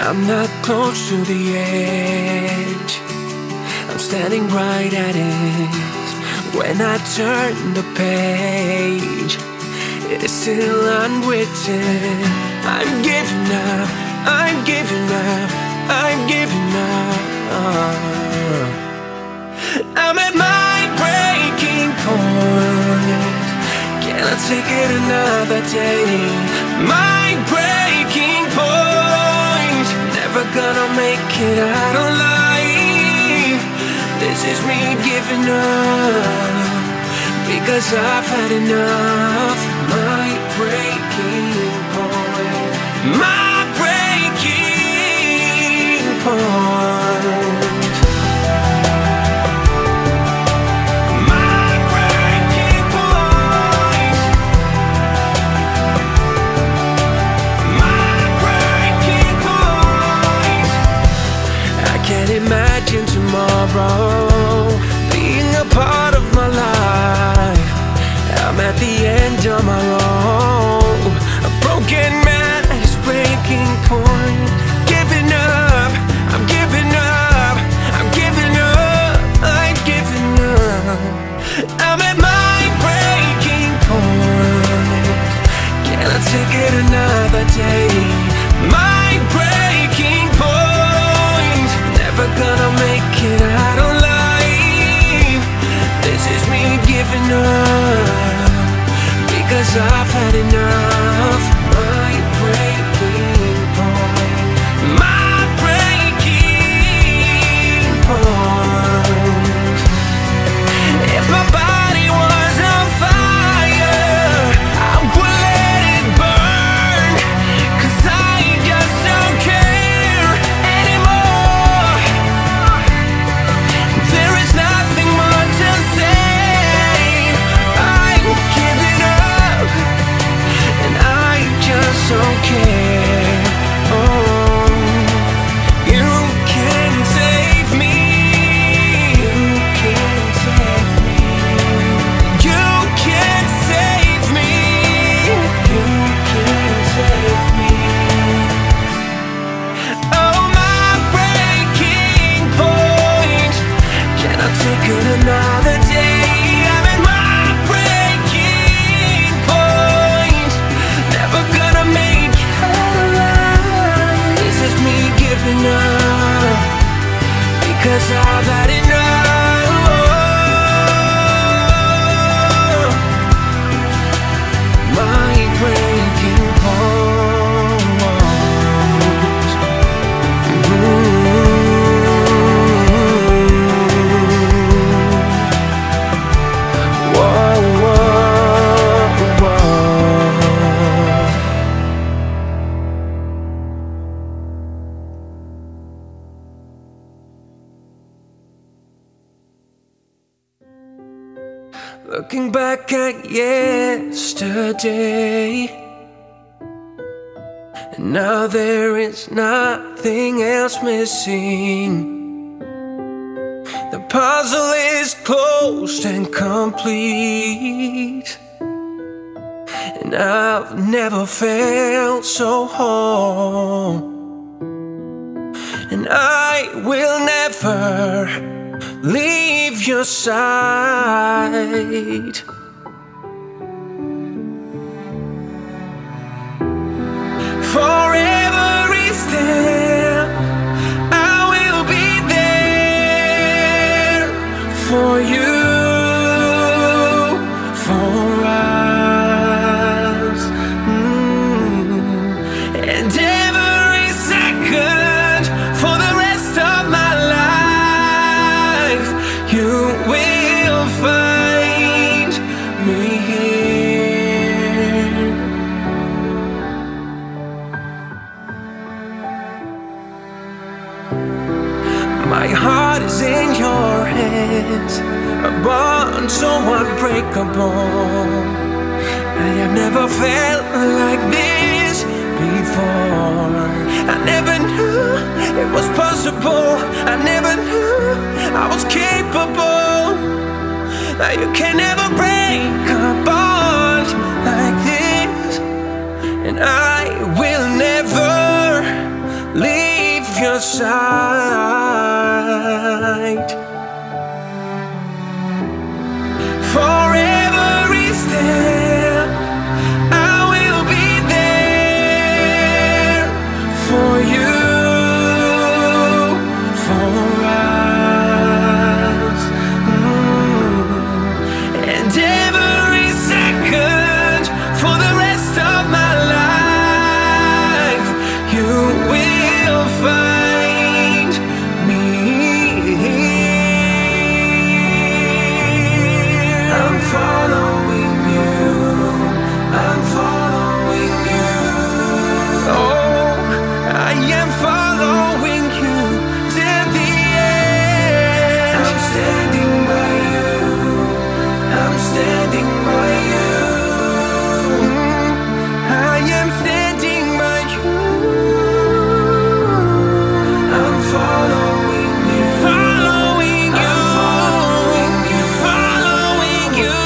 I'm not close to the edge, I'm standing right at it. When I turn the page, it is still unwritten. I'm giving up, I'm giving up, I'm giving up. I'm at my breaking point. Can I take it another day? My breaking point. Never gonna make it out alive. This is me giving up, because I've had enough. My breaking point. My breaking point. Imagine tomorrow being a part of my life. I'm at the end of my road, a broken man at his breaking point. Giving up, I'm giving up, I'm giving up, I'm giving up. I'm at my breaking point. Can I take it another day? My breaking point. Never gonna make it out alive. This is me giving up, because I've had enough. My breaking point. My breaking point. If my body was on fire, I would let it burn, 'cause I just don't care anymore. There is nothing more to say. I'm giving up, and I just don't care. Oh, you can't save me. You can't save me. You can't save me. You can't save me. Oh, my breaking point. Can I take it another day? I'm at my breaking point. Never gonna make it out alive. This is me giving up, because I've had enough. My breaking point. Whoa, whoa, whoa. Looking back at yesterday, and now there is nothing else missing. The puzzle is closed and complete, and I've never felt so whole. And I will never leave your side. For every step, I will be there for you, for us. And every second, for the rest of my life, you will find me here. My heart is in your hands, a bond so unbreakable. I have never felt like this before. I never knew it was possible. I never knew I was capable. You can never break a bond like this, and I will never leave. your side. For every step, I will be there for you, for us. And every second, for the rest of my life, you will find me. I'm following you, I'm following you. Oh, I am following you till the end. I'm standing by you, I'm standing by you. I am standing by you. I'm following you, following you, following you, following you.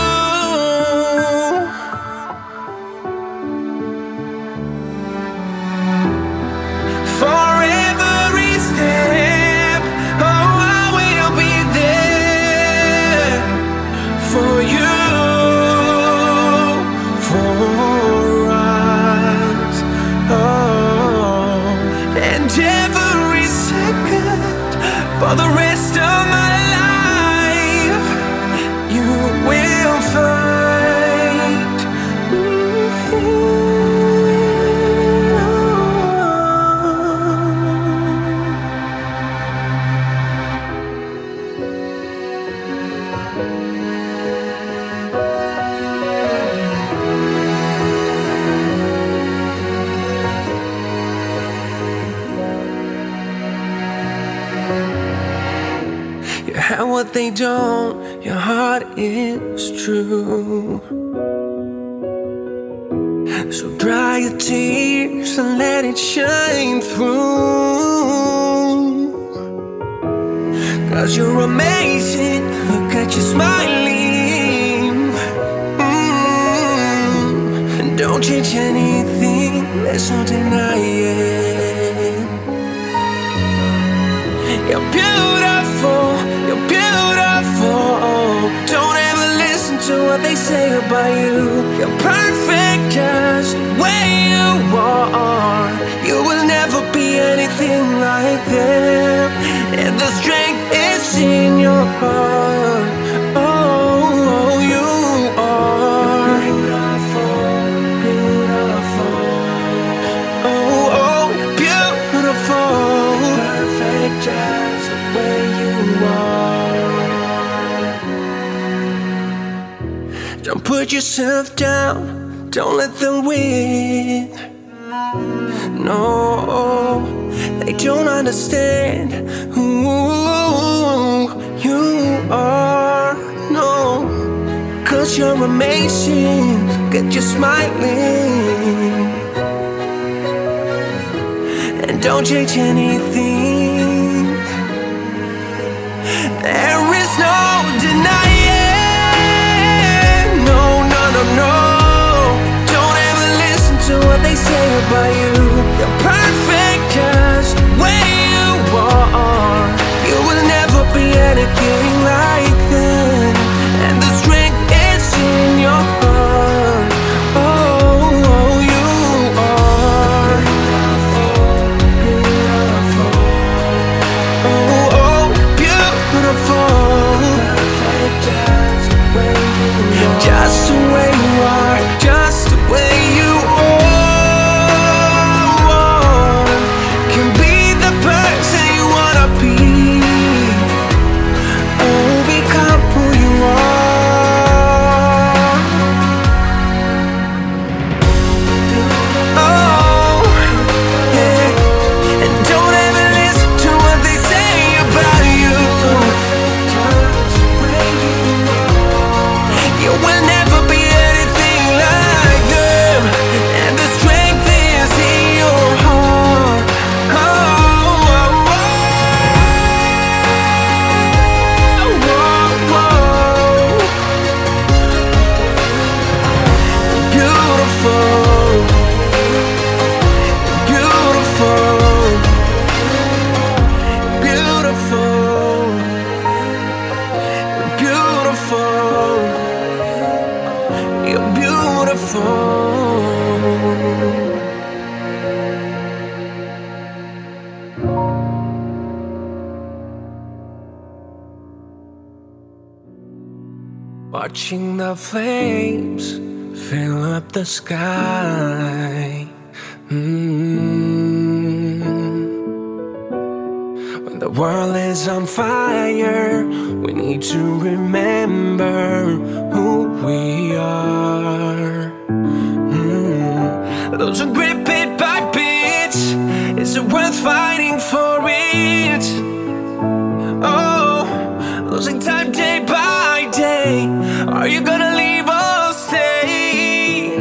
For every step, oh, I will be there for you, for us. Oh, and every second, for the rest of my life, you will find me. You have what they don't, your heart is true. So dry your tears and let it shine through. 'Cause you're amazing, look at you smiling. And don't change anything, there's no denying. You're beautiful, you're beautiful. Don't ever listen to what they say about you. You're perfect just the way you are. You will never be anything like them. And the strength is in your heart. Oh, you are beautiful, beautiful. Oh, beautiful, perfect just the way you are. Don't put yourself down, don't let them win. No, they don't understand who you are. No, 'cause you're amazing, get you smiling. And don't change anything, there is no denying. No, no, no, no. Don't ever listen to what they say about you. You're perfect just the way you are. You will never be anything like them. And the strength is in your heart. Oh, you are beautiful, beautiful. watching the flames fill up the sky. When the world is on fire, we need to remember who we are. Those are grip bit by bit. Is it worth fighting for it? Oh, losing time day by day. Are you gonna leave or stay?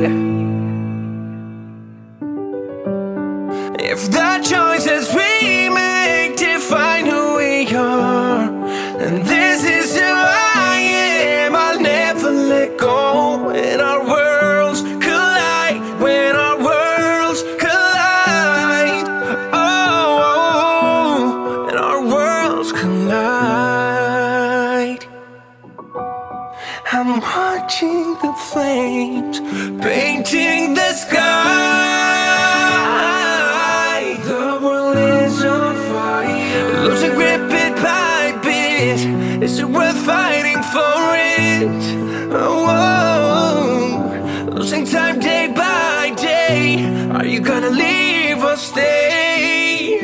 If the choices we make define who we are, and this is who I am, I'll never let go. When our worlds collide, when our worlds collide, oh, when our worlds collide. I'm watching the flames painting the sky. The world is on fire, losing grip bit by bit. Is it worth fighting for it? Oh, losing time day by day. Are you gonna leave or stay?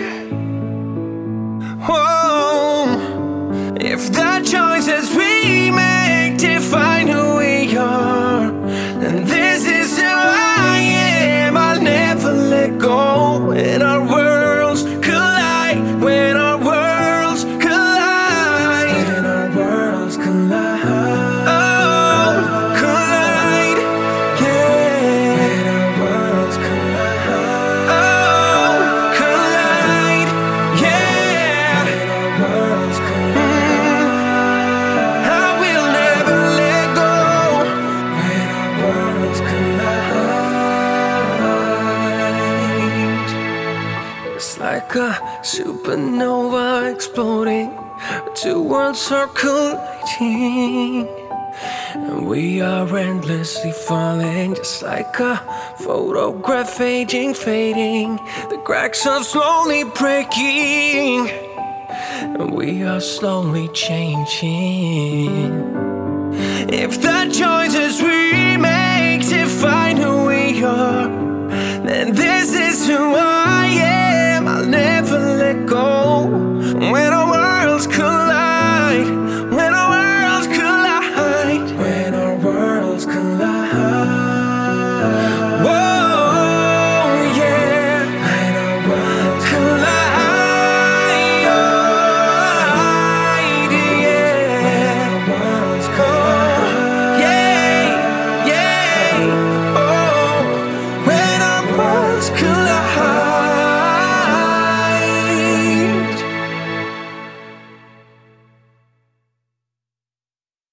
Oh, if the choices we make define who we are, and this is who I am, I'll never let go. When our worlds collide, when our worlds collide, when our worlds collide, oh, collide, yeah. When our worlds collide, oh, collide, yeah. When our worlds collide, I will never let go. When our worlds collide, it's like a supernova exploding, two worlds are colliding, and we are endlessly falling, just like a photograph aging, fading. The cracks are slowly breaking, and we are slowly changing. If the choices we make define who we are,